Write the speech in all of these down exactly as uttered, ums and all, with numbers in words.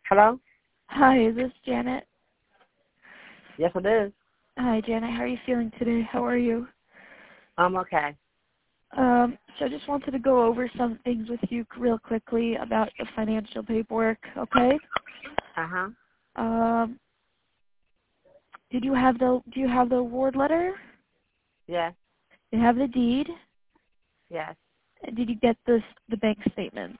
Hello? Hi, is this Janet? Yes, it is. Hi, Janet. How are you feeling today? How are you? I'm okay. Um, so I just wanted to go over some things with you real quickly about the financial paperwork, okay? Uh-huh. Um, did you have the, do you have the award letter? Yes. Do you have the deed? Yes. And did you get the, the bank statements?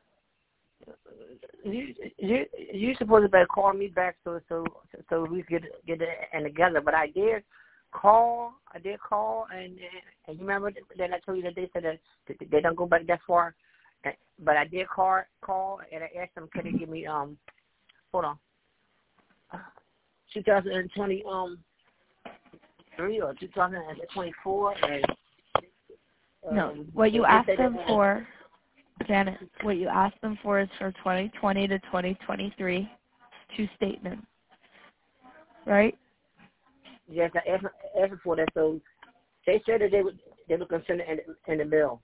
You you you supposed to better call me back so so so we could get it and together. But I did call. I did call, and and you remember that I told you that they said that they don't go back that far. But I did call call and I asked them, can they give me um hold on two thousand twenty um three or two thousand twenty four and um, No, what you asked them that, for, Janet, what you asked them for is for twenty twenty to twenty twenty-three, two statements, right? Yes, I asked, asked for that. So they said that they would they would consider it in, in the bill.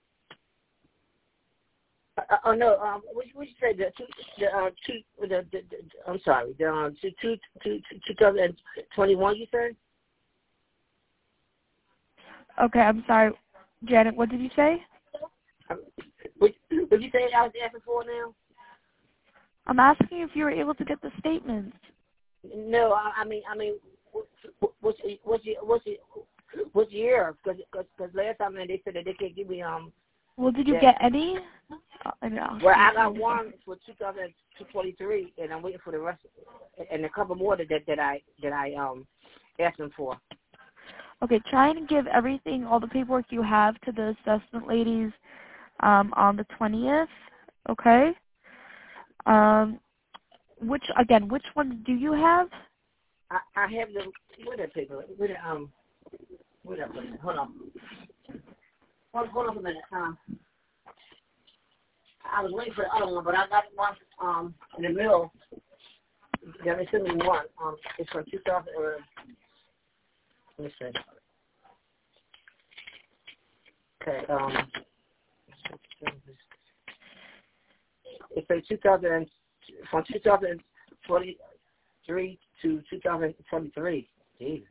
Uh, oh no, um, what what you say? The two, the uh, two, the, the, the I'm sorry, the um, two, two, two, two thousand twenty-one. You said? Okay, I'm sorry, Janet. What did you say? Um, what, what you say? I was asking for now? I'm asking if you were able to get the statements. No, I, I mean, I mean, what, what's what's your what's your what's your year? Because because last time they said that they can't give me um. Well, did you that, get any? Oh, I know. Well, I got one for two thousand twenty-three, and I'm waiting for the rest, and a couple more that that I that I um asked them for. Okay, try and give everything, all the paperwork you have, to the assessment ladies um, on the twentieth. Okay. Um, which again? Which ones do you have? I, I have the where that paper? Where the um where that paper? Hold on. Hold, hold on a minute. Um, I was waiting for the other one, but I got one um in the middle. Yeah, they sent me one. Um, it's from two thousand. Uh, let me see. Okay. Um, it's from two thousand from two thousand twenty-three to two thousand twenty-three. Jesus.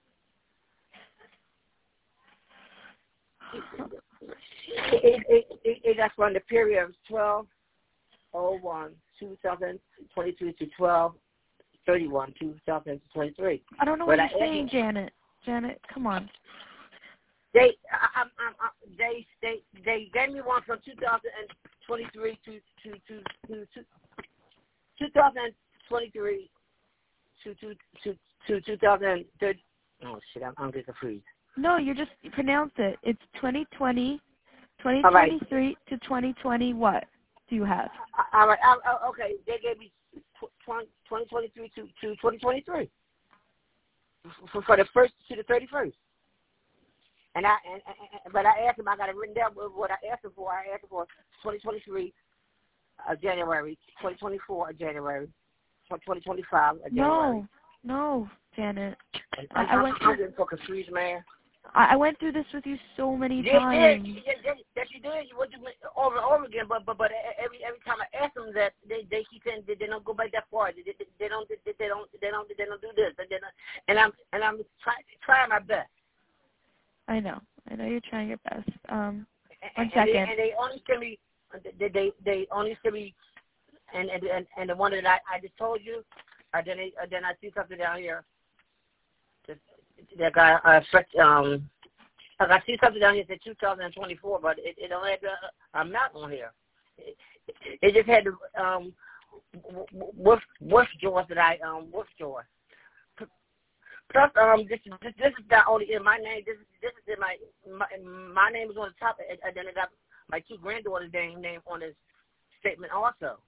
It, it, it, it, that's from the period of twelve oh one two thousand twenty-three to twelve thirty-one two thousand twenty-three. I don't know But what I you're saying, Janet. Janet, come on. They, I, I'm, I'm, I, they, they, they gave me one from two thousand twenty-three to to to to, to two thousand twenty-three to to to to two thousand thirty. Oh shit, I'm, I'm getting confused. No, you just you pronounce it. It's twenty twenty, twenty twenty-three All right. to twenty twenty. What do you have? All right. I, I, okay, they gave me twenty twenty-three to to twenty twenty-three for, for the first to the thirty-first. And I, and, and, but I asked him. I got it written down. What I asked him for, I asked him for twenty twenty-three uh, January, twenty twenty-four January, twenty twenty-five January. No, no, Janet. I, I'm, I went I'm through. getting so confused, man. I, I went through this with you so many Yeah, times. yeah, yeah, yeah, yes, you did. You would do it over and over again, but but but every every time I ask them that, they they keep saying they, they don't go back that far. They, they, they don't they, they don't they don't they don't do this, and they don't, and I'm and I'm try, trying my best. I know. I know you're trying your best. Um, one And, and, second. they, and they only send me they they, they only send me and and and, and the one that I, I just told you, or then they, or then I see something down here. That, that got uh, um. I see something down here that said two thousand twenty-four, but it, it don't have the amount on here. It, it just had the um, Wolf Wolf jaws that I um Wolf jaws. Plus, um, this this, this is not only in my name. This is this is in my my, my name is on the top, and then I got my two granddaughters' name name on this statement also.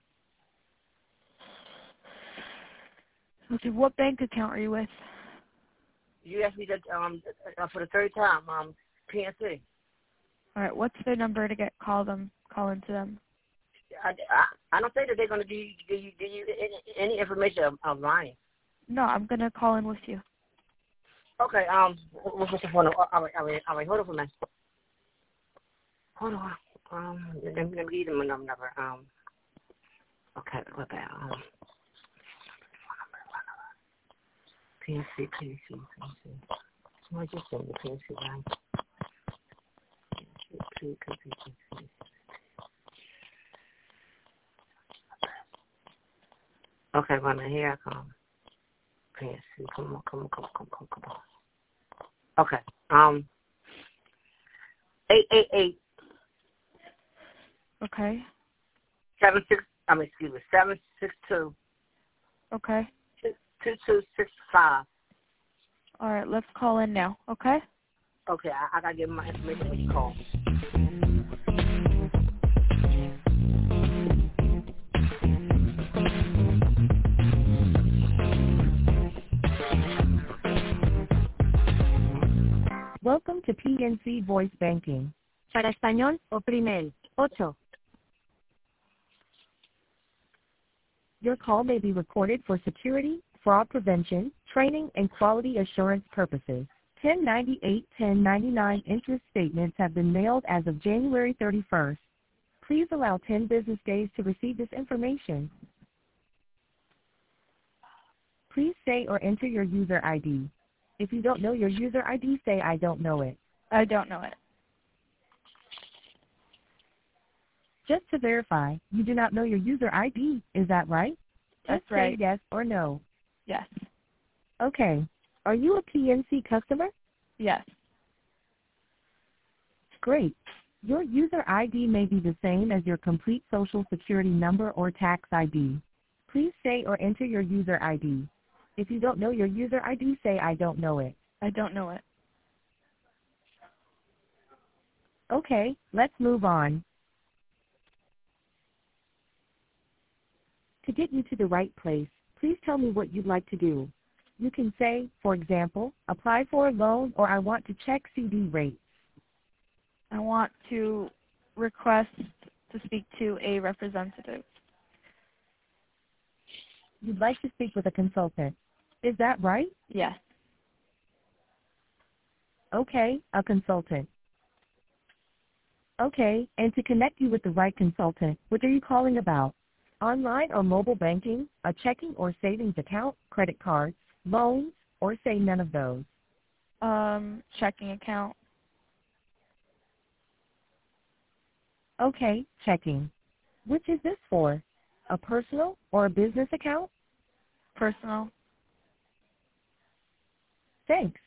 Okay, what bank account are you with? You asked me that um for the third time, um, P N C. All right, what's their number to get call them? Call into them. I, I, I don't think that they're going to give you, give you, give you any, any information of, of mine. No, I'm gonna call in with you. Okay. Um. What's the phone? All right. All right. All right. Hold on for a minute. Hold on. Um. Let me, let me give them a number. Um. Okay. What about? Um. P N C, P N C, P N C. Somebody just send the P N C, right? P N C, P N C, P N C. Okay, wait a minute. Here I come. P N C, come on, come on, come on, come on, come on. Okay. Um. Eight eight eight. Okay. Seven six. I mean, excuse me. Seven six two. Okay. Two two two six five. All right. Let's call in now. Okay. Okay. I, I gotta give him my information when you call. Welcome to P N C Voice Banking. Para español, oprime el ocho. Your call may be recorded for security, fraud prevention, training, and quality assurance purposes. ten ninety-eight ten ninety-nine interest statements have been mailed as of January thirty-first. Please allow ten business days to receive this information. Please say or enter your user I D. If you don't know your user I D, say I don't know it. I don't know it. Just to verify, you do not know your user I D, is that right? That's Just right. say yes or no. Yes. Okay. Are you a P N C customer? Yes. Great. Your user I D may be the same as your complete social security number or tax I D. Please say or enter your user I D. If you don't know your user I D, say I don't know it. I don't know it. Okay, let's move on. To get you to the right place, please tell me what you'd like to do. You can say, for example, apply for a loan, or I want to check C D rates. I want to request to speak to a representative. You'd like to speak with a consultant. Is that right? Yes. Okay, a consultant. Okay, and to connect you with the right consultant, what are you calling about? Online or mobile banking, a checking or savings account, credit cards, loans, or say none of those? Um, checking account. Okay, checking. Which is this for? A personal or a business account? Personal. Thanks.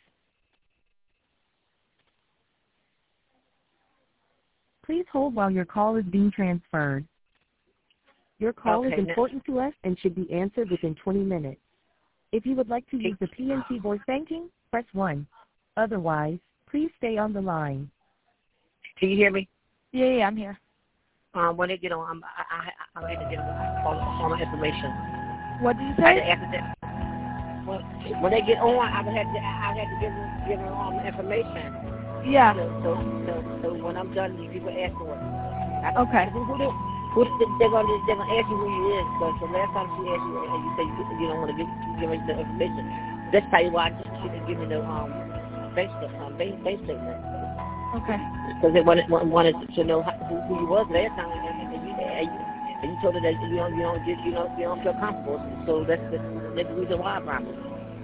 Please hold while your call is being transferred. Your call Okay, is important to us and should be answered within twenty minutes. If you would like to use the P N C voice banking, press one. Otherwise, please stay on the line. Can you hear me? Yeah, yeah, I'm here. Um, when they get on, I'm, I, I, I had to get all, all my information. What did you I had say? to ask them. When, when they get on, I would have to, I had to give them, give them all my information. Yeah. So, so, so, so when I'm done, you can ask for it. I, Okay. Who, who, they, who they, they're gonna, they're gonna ask you who you is. Because the last time she asked you, and you say you, you don't want to give, give me the information. That's probably why she didn't give me the um bank um, bank, bank statement. Okay. Because they wanted wanted to know how, who, who you was last time, and, and, and, you, and, you, and you told her that you don't you don't you, you don't you don't feel comfortable. So that's the, that's the reason why, probably.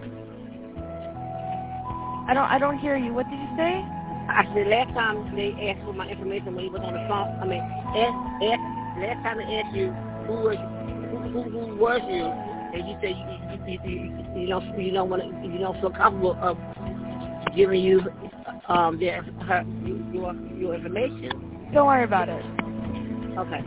I don't I don't hear you. What did you say? I said last time they asked for my information when he was on the phone. I mean, asked, asked, last time they asked you who was who who, who was you, and you said you you, you, you, you don't you don't want to you don't feel comfortable of giving you um their her your your information. Don't worry about it. Okay.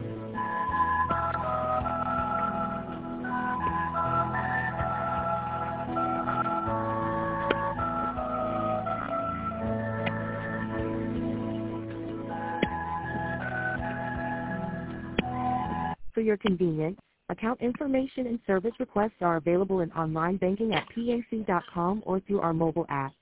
For your convenience, account information and service requests are available in online banking at P N C dot com or through our mobile app.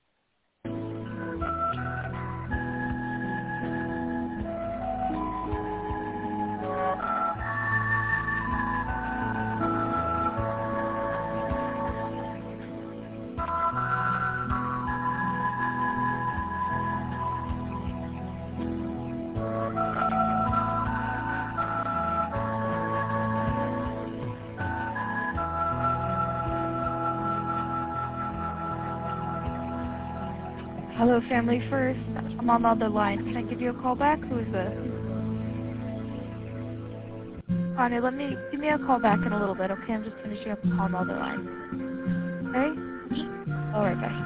Hello, Family First. I'm on the other line. Can I give you a call back? Who is this? Connie, let me give me a call back in a little bit, okay? I'm just finishing up the call on the other line. Okay? All right, bye.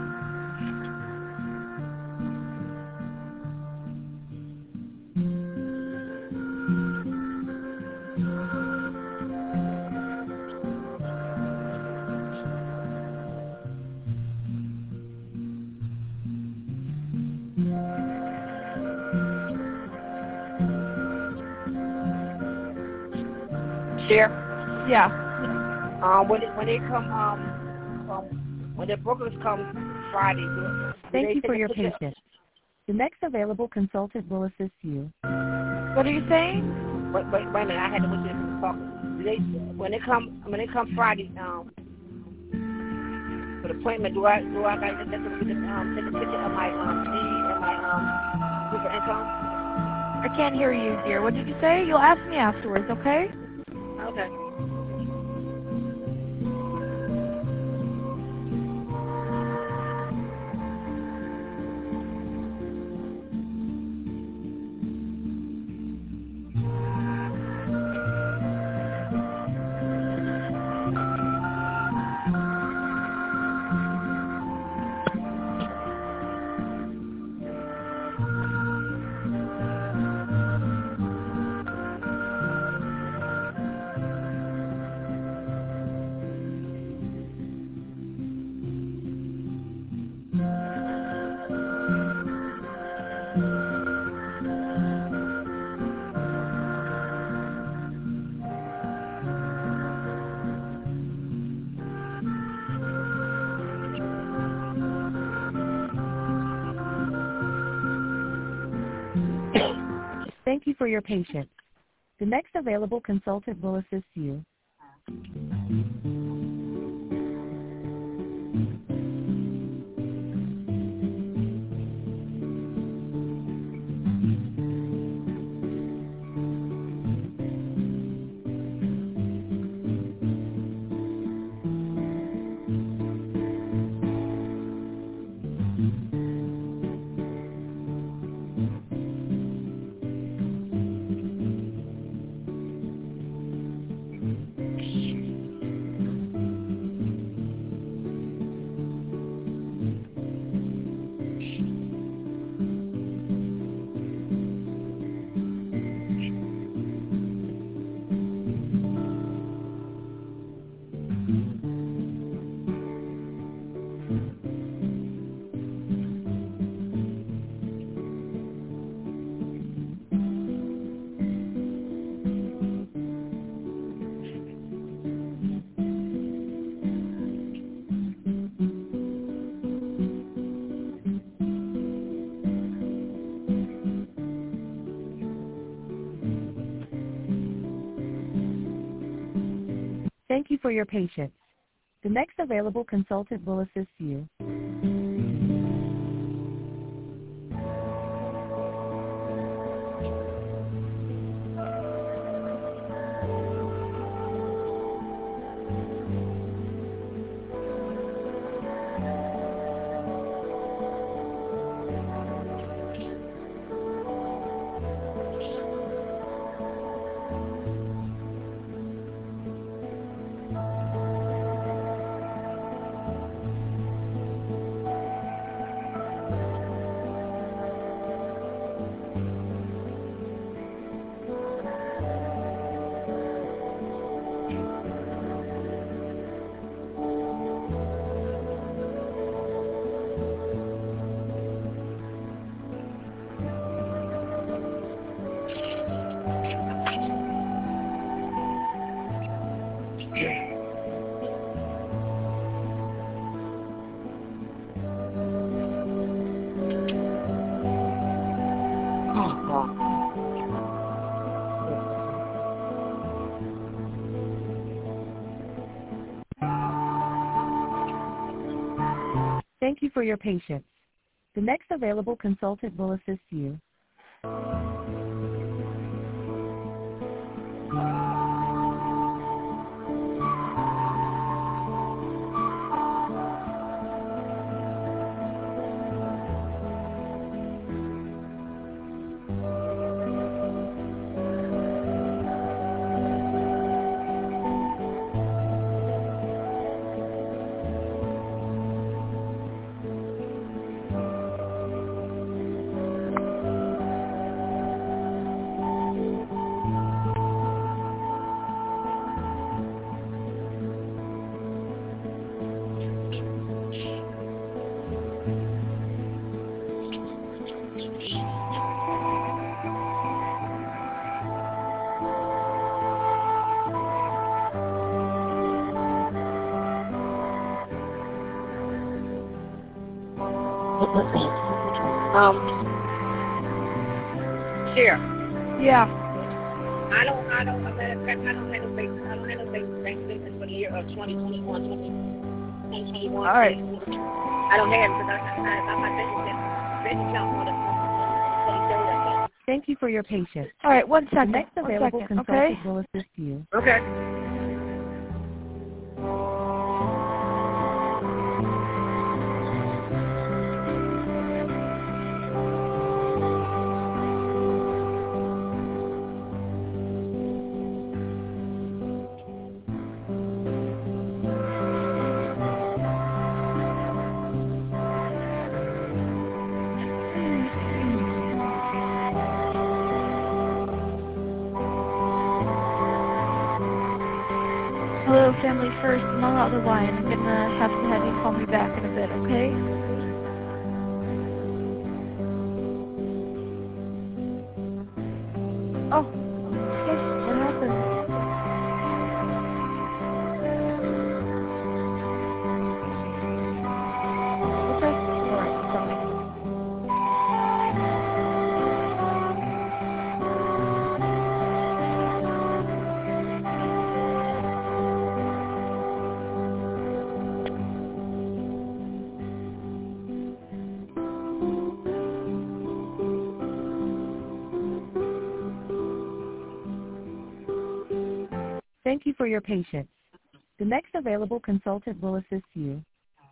Sheriff, Yeah. um, when it, when they come, um, um, when the brokers come Friday, do, do Thank they you take for a your picture? patience. The next available consultant will assist you. What are you saying? Wait, wait, wait a minute, I had to wait till they talk. Do they, when they come, when they come Friday, um, for the appointment, do I, do I got to let them get the, um, take a picture of my, um, deed and my, um, proof of income? I can't hear you, dear. What did you say? You'll ask me afterwards, okay? Okay. Thank you for your patience. The next available consultant will assist you. Thank you for your patience. The next available consultant will assist you. Thank you for your patience. The next available consultant will assist you. Um, Share. Yeah. I don't, I don't, I don't have no faith, I don't have no faith bank statements for the year of twenty twenty-one, twenty twenty-one. All right. I don't have it because I, I, I, my bank account for the, for the third account. Thank you for your patience. All right, one second. The next one available second, consultant okay? will assist you. Okay. Hello, Family First. I'm on the other line. I'm gonna have to have you call me back in a bit, okay? Oh, okay. What happened? Okay. All right. Sorry. Thank you for your patience. The next available consultant will assist you.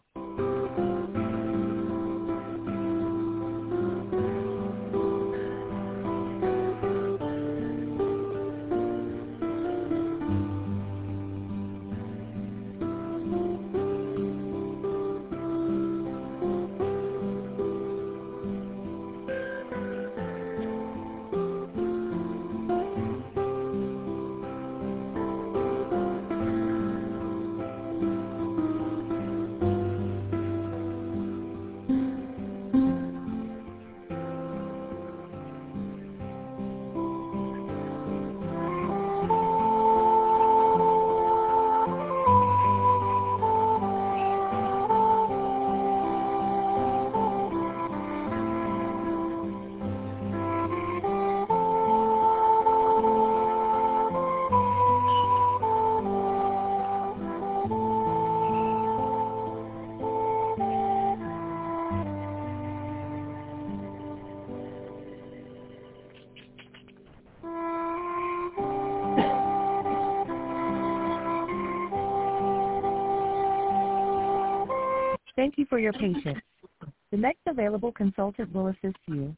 Thank you for your patience. The next available consultant will assist you.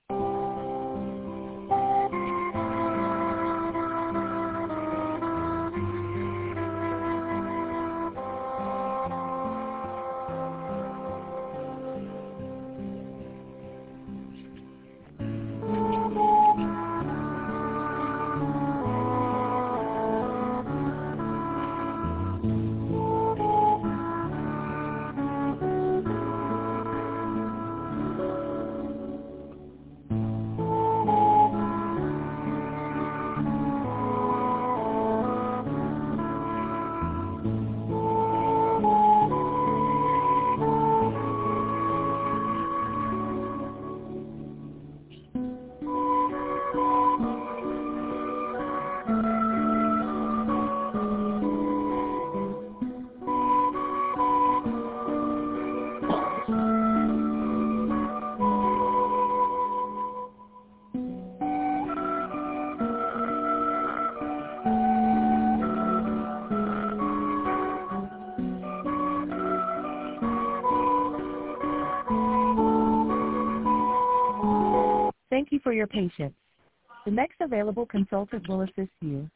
Thank you for your patience. The next available consultant will assist you.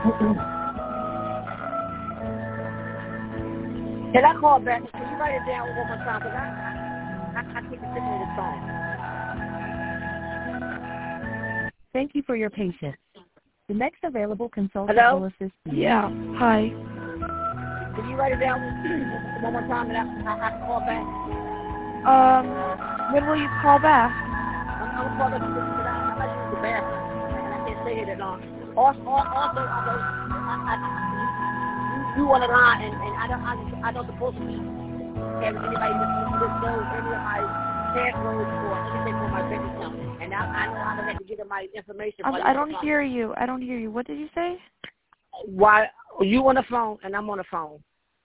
Can I call back? Can you write it down one more time? Because I, I, I can't sit on this phone. Thank you for your patience. The next available consultant Hello? will assist you. Yeah. Hi. Can you write it down one more time and I, I, I can call back? Um, when will you call back? I'm, I'm going to call back because I, I'm not using the bathroom and I can't stay here that long. Also, also I know, I, I, you, you on the line and, and I don't, I, I don't supposed to be having anybody just know any of my passwords or anything on my bank account. And I, I know I don't have to give them my information. I'm, I don't hear you. I don't hear you. What did you say? Why you on the phone and I'm on the phone?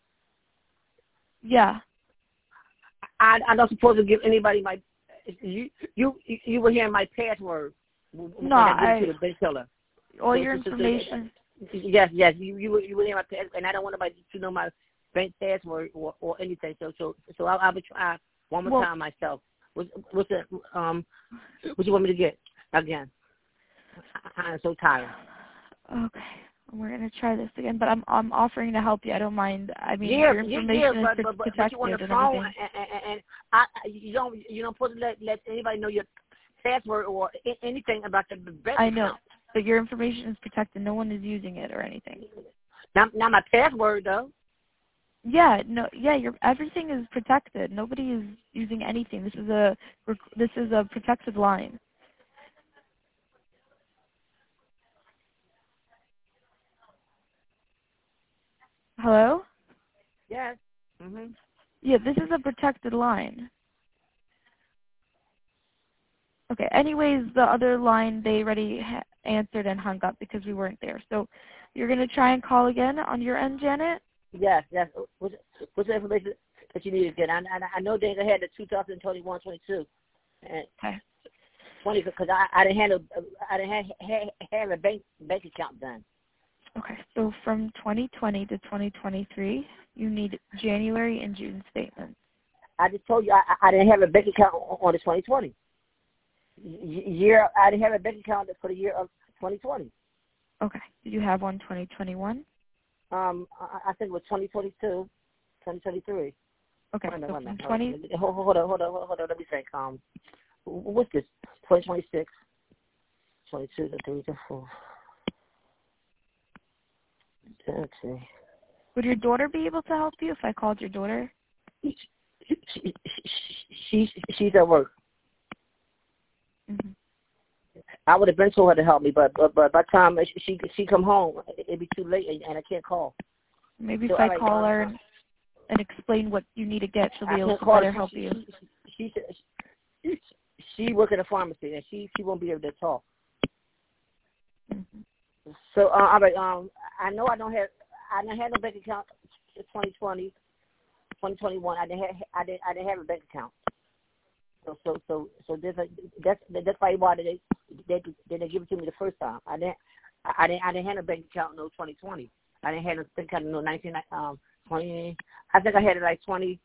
Yeah. I I'm not supposed to give anybody my. You you you were hearing my password. No, I. To the bank teller. All So, your so, so, information. So, yes, yes. You you were you were hearing my password, and I don't want nobody to know my bank password or, or anything. So so so I I will try one more well, time myself. What's what's the um what you want me to get again? I, I'm so tired. Okay. We're gonna try this again, but I'm I'm offering to help you. I don't mind. I mean, yeah, your information yeah, is but, but, but, protected but you on the and phone, everything. and, and, and I, you don't you don't supposed to let let anybody know your password or anything about the bank I know, account. but your information is protected. No one is using it or anything. Not not my password though. Yeah, no, yeah, your everything is protected. Nobody is using anything. This is a this is a protected line. Hello? Yes. Mhm. Yeah, this is a protected line. Okay. Anyways, the other line they already ha- answered and hung up because we weren't there. So you're gonna try and call again on your end, Janet? Yes, yes. What's, what's the information that you need to get? I, I, I know they had the two thousand twenty-one, twenty-two, and Okay. twenty because I, I didn't have a I didn't have, have, have a bank bank account done. Okay. So from twenty twenty to twenty twenty-three, you need January and June statements. I just told you I, I didn't have a bank account on the twenty twenty year. I didn't have a bank account for the year of twenty twenty. Okay. Did you have one twenty twenty-one? Um, I, I think it was twenty twenty-two, twenty twenty-three. Okay. Wait a minute, So wait a minute. from twenty. Hold, hold on, hold on, hold on. Let me think. Um, what's this? twenty twenty-six, twenty-two, twenty-three, twenty-four. Let's see. Would your daughter be able to help you if I called your daughter? She, she, she, she's at work. Mm-hmm. I would have been told her to help me, but but, but by the time she she come home, it'd be too late, and, and I can't call. Maybe So, if I right, call uh, her and, and explain what you need to get, she'll be I able can't to call better her. help she, you. She, she, she, she work at a pharmacy, and she she won't be able to talk. Mm-hmm. So, uh, all right, um, I know I don't have I didn't have no bank account in twenty twenty, twenty twenty-one. I didn't have I didn't I didn't have a bank account. So so so so there's a, that's that's probably why they they they didn't give it to me the first time. I didn't I, I didn't I didn't have a bank account in no twenty twenty. I didn't have a bank account in no nineteen um twenty. I think I had it like twenty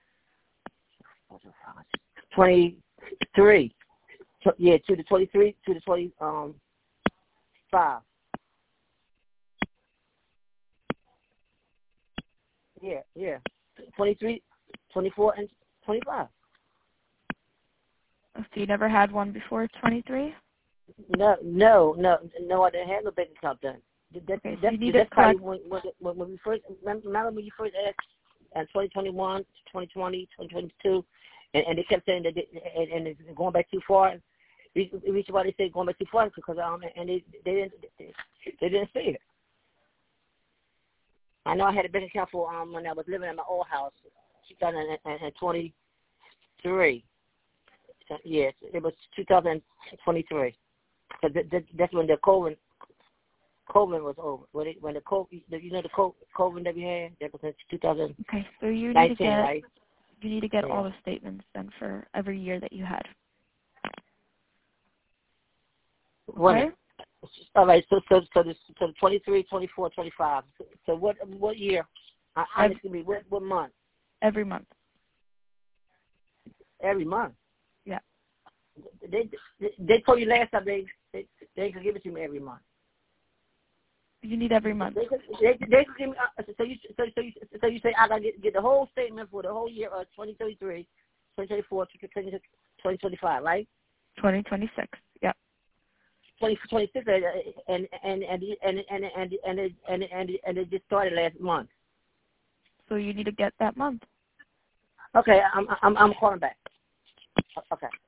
twenty-three. Yeah, to the twenty-three to the twenty um five. Yeah, yeah. twenty-three, twenty-four, and twenty-five. So you never had one before twenty-three? No, no, no, no. I didn't have no bank account done. That, Okay, so that's you need that's to probably collect. when, when, when we first remember when you first asked in twenty twenty-one, twenty twenty, twenty twenty-two, and, and they kept saying that they, and, and it's going back too far. Reason why they say going back too far because um and they they didn't they, they didn't say it. I know I had a bank account for um when I was living in my old house, two thousand twenty-three. Yes, it was two thousand twenty-three. Cause that, that, that's when the COVID COVID was over. When it, when the COVID, you know the COVID that we had, that was in two thousand nineteen, Okay, so you need to get right? you need to get Yeah. all the statements then for every year that you had. Okay. Okay? All right. So so so the so the twenty-three, twenty-four, twenty-five. So what what year? I, honestly, me what what month? Every month. Every month. Yeah. They they, they told you last time they they they could give it to me every month. You need every month. They, they, they give me, uh, so you so, so you so you say I gotta get, get the whole statement for the whole year of twenty twenty-three, twenty twenty-four, twenty twenty-five, right? twenty twenty-six. Yep. twenty twenty-six, and and and and and and and and it, and and and it just started last month. So you need to get that month. Okay, I'm I'm I'm calling back. Okay.